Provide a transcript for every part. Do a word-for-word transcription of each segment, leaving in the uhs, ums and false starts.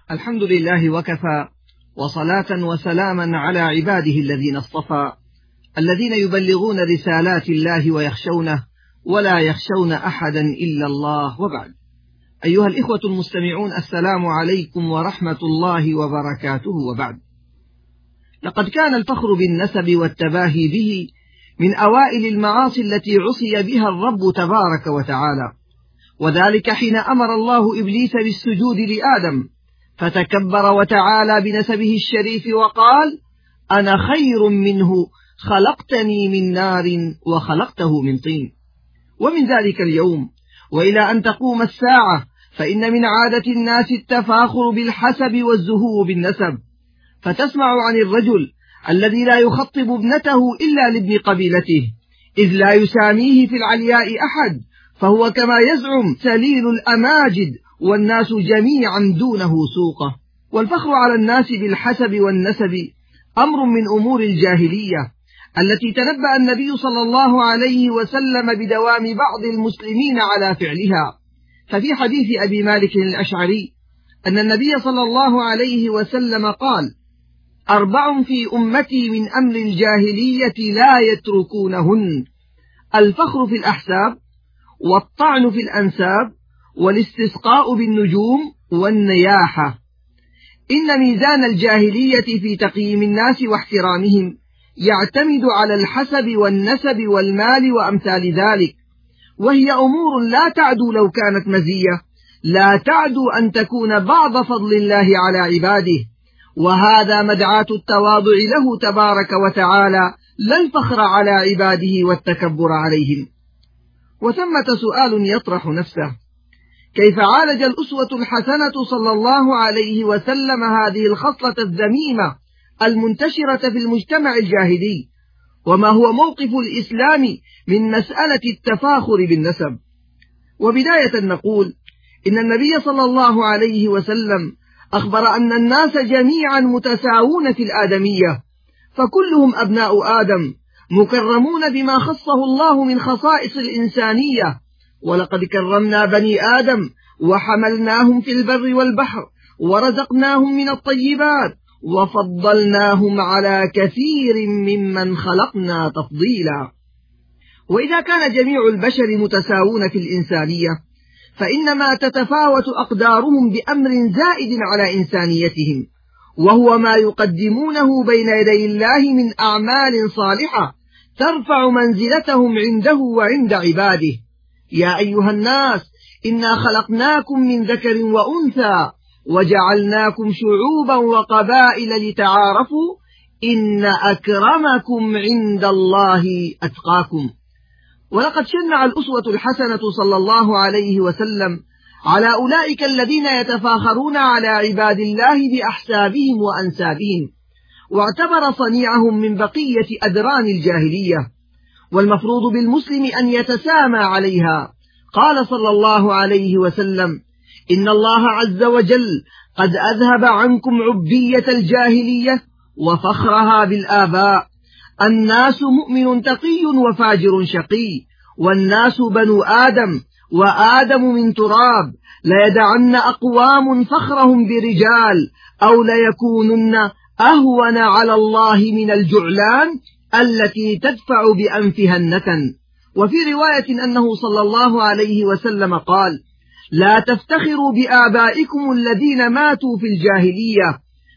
الحمد لله وكفى، وصلاة وسلاما على عباده الذين اصطفى، الذين يبلغون رسالات الله ويخشونه ولا يخشون أحدا إلا الله. وبعد، أيها الإخوة المستمعون، السلام عليكم ورحمة الله وبركاته. وبعد، لقد كان الفخر بالنسب والتباهي به من أوائل المعاصي التي عصي بها الرب تبارك وتعالى، وذلك حين أمر الله إبليس بالسجود لآدم، فتكبر وتعالى بنسبه الشريف وقال: أنا خير منه، خلقتني من نار وخلقته من طين. ومن ذلك اليوم وإلى أن تقوم الساعة، فإن من عادة الناس التفاخر بالحسب والزهو بالنسب، فتسمع عن الرجل الذي لا يخطب ابنته إلا لابن قبيلته، إذ لا يساميه في العلياء أحد، فهو كما يزعم سليل الأماجد، والناس جميعا دونه سوقه. والفخر على الناس بالحسب والنسب أمر من أمور الجاهلية التي تنبأ النبي صلى الله عليه وسلم بدوام بعض المسلمين على فعلها. ففي حديث أبي مالك الأشعري أن النبي صلى الله عليه وسلم قال: أربع في أمتي من أمر الجاهلية لا يتركونهن: الفخر في الأحساب، والطعن في الأنساب، والاستسقاء بالنجوم، والنياحة. إن ميزان الجاهلية في تقييم الناس واحترامهم يعتمد على الحسب والنسب والمال وأمثال ذلك، وهي أمور لا تعدو لو كانت مزية، لا تعدو أن تكون بعض فضل الله على عباده، وهذا مدعاة التواضع له تبارك وتعالى، لا الفخر على عباده والتكبر عليهم. وثمة سؤال يطرح نفسه: كيف عالج الأسوة الحسنة صلى الله عليه وسلم هذه الخصلة الذميمة المنتشرة في المجتمع الجاهلي؟ وما هو موقف الإسلام من مسألة التفاخر بالنسب؟ وبداية نقول إن النبي صلى الله عليه وسلم أخبر أن الناس جميعا متساوون في الآدمية، فكلهم أبناء آدم مكرمون بما خصه الله من خصائص الإنسانية. ولقد كرمنا بني آدم وحملناهم في البر والبحر ورزقناهم من الطيبات وفضلناهم على كثير ممن خلقنا تفضيلا. وإذا كان جميع البشر متساوون في الإنسانية، فإنما تتفاوت أقدارهم بأمر زائد على إنسانيتهم، وهو ما يقدمونه بين يدي الله من أعمال صالحة ترفع منزلتهم عنده وعند عباده. يا أيها الناس، إنا خلقناكم من ذكر وأنثى وجعلناكم شعوبا وقبائل لتعارفوا، إن أكرمكم عند الله أتقاكم. ولقد شنع الأسوة الحسنة صلى الله عليه وسلم على أولئك الذين يتفاخرون على عباد الله بأحسابهم وأنسابهم، واعتبر صنيعهم من بقية أدران الجاهلية، والمفروض بالمسلم أن يتسامى عليها. قال صلى الله عليه وسلم: إن الله عز وجل قد أذهب عنكم عبية الجاهلية وفخرها بالآباء. الناس مؤمن تقي وفاجر شقي، والناس بنو آدم، وآدم من تراب. ليدعن أقوام فخرهم برجال، أو ليكونن أهون على الله من الجعلان التي تدفع بأنفها النتن. وفي رواية أنه صلى الله عليه وسلم قال: لا تفتخروا بآبائكم الذين ماتوا في الجاهلية،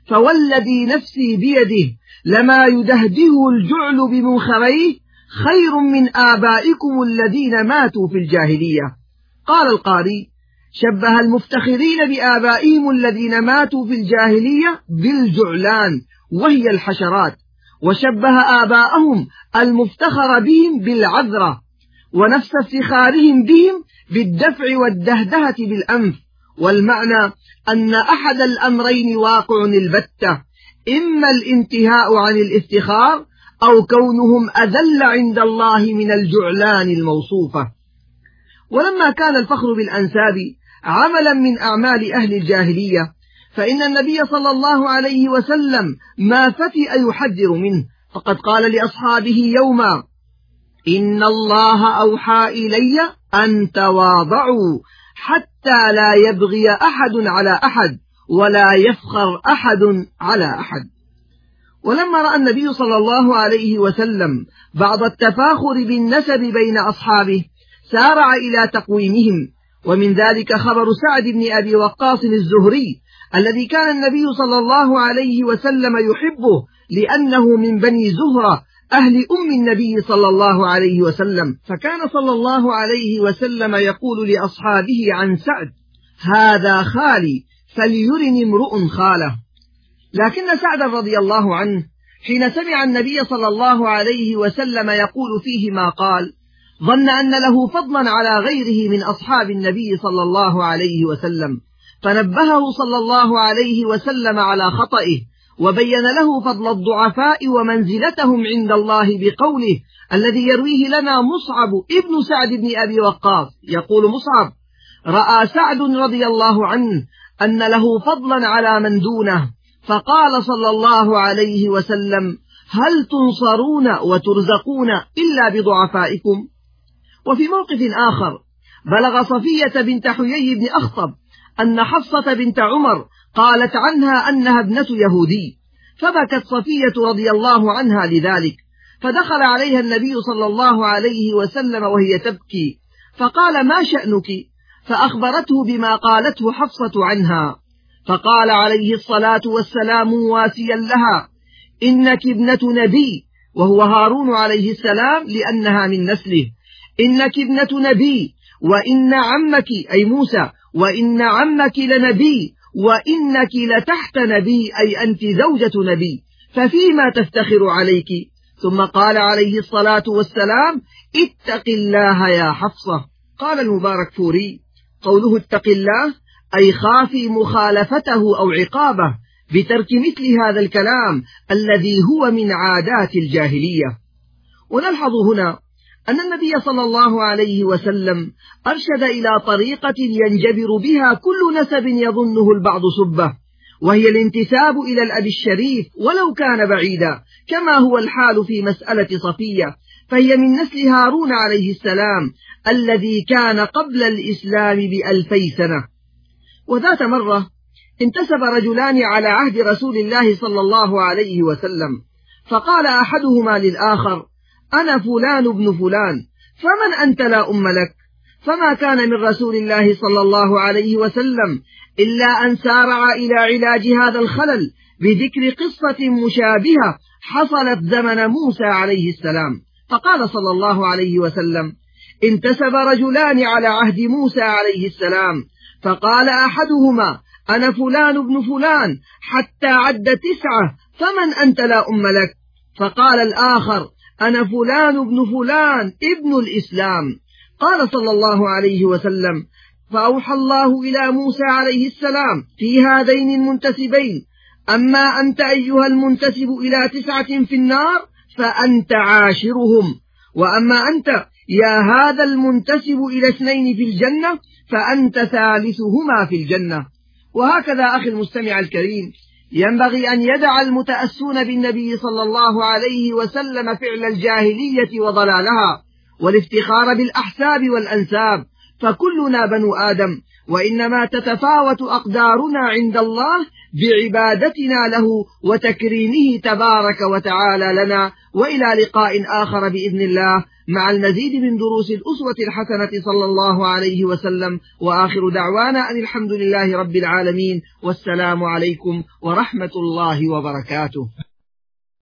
فوالذي نفسي بيده لما يدهده الجعل بمنخريه خير من آبائكم الذين ماتوا في الجاهلية. قال القاري: شبه المفتخرين بآبائهم الذين ماتوا في الجاهلية بالجعلان، وهي الحشرات، وشبه آباءهم المفتخر بهم بالعذرة، ونفس افتخارهم بهم بالدفع والدهدهة بالأنف. والمعنى أن أحد الأمرين واقع البتة: إما الانتهاء عن الافتخار، أو كونهم أذل عند الله من الجعلان الموصوفة. ولما كان الفخر بالأنساب عملا من أعمال أهل الجاهلية، فإن النبي صلى الله عليه وسلم ما فتئ يحذر منه، فقد قال لأصحابه يوما: إن الله أوحى إلي أن تواضعوا حتى لا يبغي أحد على أحد، ولا يفخر أحد على أحد. ولما رأى النبي صلى الله عليه وسلم بعض التفاخر بالنسب بين أصحابه سارع إلى تقويمهم، ومن ذلك خبر سعد بن أبي وقاص الزهري الذي كان النبي صلى الله عليه وسلم يحبه لأنه من بني زهرة أهل أم النبي صلى الله عليه وسلم، فكان صلى الله عليه وسلم يقول لأصحابه عن سعد: هذا خالي فليرني امرؤ خاله. لكن سعد رضي الله عنه حين سمع النبي صلى الله عليه وسلم يقول فيه ما قال ظن أن له فضلا على غيره من أصحاب النبي صلى الله عليه وسلم، فنبهه صلى الله عليه وسلم على خطئه، وبين له فضل الضعفاء ومنزلتهم عند الله بقوله الذي يرويه لنا مصعب ابن سعد بن أبي وقاص. يقول مصعب: رأى سعد رضي الله عنه أن له فضلا على من دونه، فقال صلى الله عليه وسلم: هل تنصرون وترزقون إلا بضعفائكم؟ وفي موقف آخر بلغ صفية بنت حيي بن أخطب أن حفصة بنت عمر قالت عنها أنها ابنة يهودي، فبكت صفية رضي الله عنها لذلك، فدخل عليها النبي صلى الله عليه وسلم وهي تبكي، فقال: ما شأنك؟ فأخبرته بما قالته حفصة عنها، فقال عليه الصلاة والسلام مواسيا لها: إنك ابنة نبي، وهو هارون عليه السلام لأنها من نسله، إنك ابنة نبي، وإن عمك أي موسى وإن عمك لنبي، وإنك لتحت نبي أي أنت زوجة نبي، ففيما تفتخر عليك؟ ثم قال عليه الصلاة والسلام: اتق الله يا حفصة. قال المبارك فوري: قوله اتق الله أي خافي مخالفته أو عقابه بترك مثل هذا الكلام الذي هو من عادات الجاهلية. ونلحظ هنا أن النبي صلى الله عليه وسلم أرشد إلى طريقة ينجبر بها كل نسب يظنه البعض سبه، وهي الانتساب إلى الأب الشريف ولو كان بعيدا، كما هو الحال في مسألة صفية، فهي من نسل هارون عليه السلام الذي كان قبل الإسلام بألفي سنة. وذات مرة انتسب رجلان على عهد رسول الله صلى الله عليه وسلم، فقال أحدهما للآخر: أنا فلان ابن فلان، فمن أنت لا أم لك؟ فما كان من رسول الله صلى الله عليه وسلم إلا أن سارع إلى علاج هذا الخلل بذكر قصة مشابهة حصلت زمن موسى عليه السلام، فقال صلى الله عليه وسلم: انتسب رجلان على عهد موسى عليه السلام، فقال أحدهما: أنا فلان ابن فلان، حتى عد تسعة، فمن أنت لا أم لك؟ فقال الآخر: أنا فلان ابن فلان ابن الإسلام. قال صلى الله عليه وسلم: فأوحى الله إلى موسى عليه السلام في هذين المنتسبين: أما أنت أيها المنتسب إلى تسعة في النار فأنت عاشرهم، وأما أنت يا هذا المنتسب إلى اثنين في الجنة فأنت ثالثهما في الجنة. وهكذا أخي المستمع الكريم ينبغي أن يدع المتأسون بالنبي صلى الله عليه وسلم فعل الجاهلية وضلالها والافتخار بالأحساب والأنساب، فكلنا بنو آدم، وإنما تتفاوت أقدارنا عند الله بعبادتنا له وتكريمه تبارك وتعالى لنا. وإلى لقاء آخر بإذن الله مع المزيد من دروس الأسوة الحسنة صلى الله عليه وسلم، وآخر دعوانا أن الحمد لله رب العالمين، والسلام عليكم ورحمة الله وبركاته.